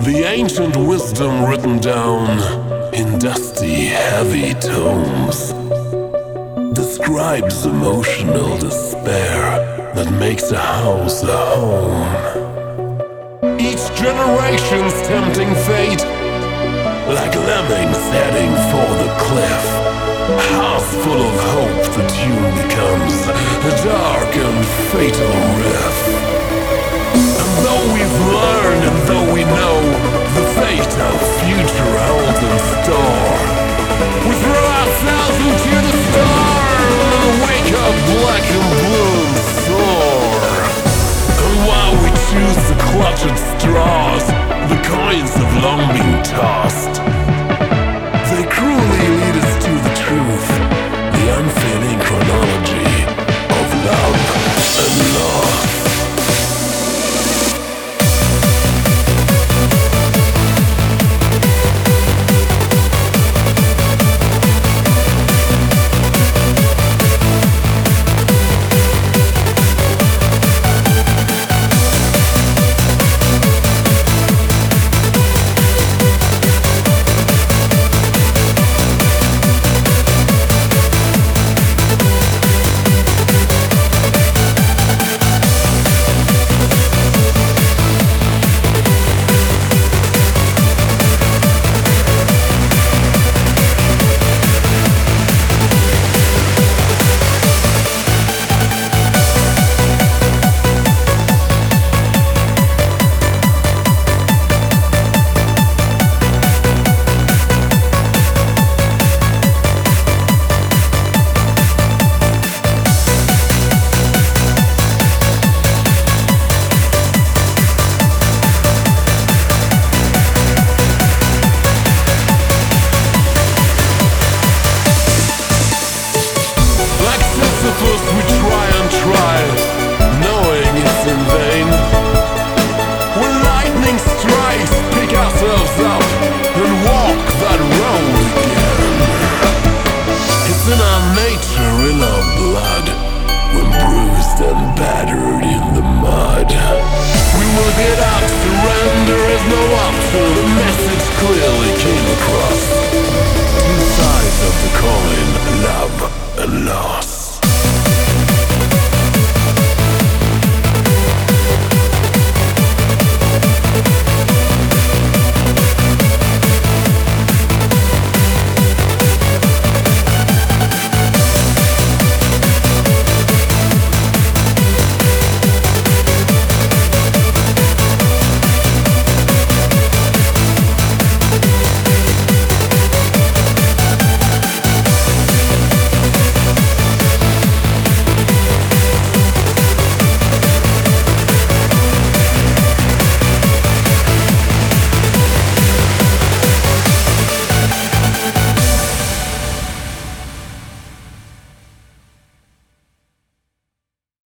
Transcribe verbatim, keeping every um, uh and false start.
The ancient wisdom written down in dusty, heavy tomes describes emotional despair that makes a house a home. Each generation's tempting fate, like lemmings heading for the cliff. House full of hope, the tune becomes a dark and fatal riff. And though we've learned and though we know the fate of future holds in store, we throw ourselves into the storm and wake up black and blue and sore. And while we choose to clutch at straws, the coins have long been tossed. They cruelly lead us to the truth, the unfailing chronology of love and loss.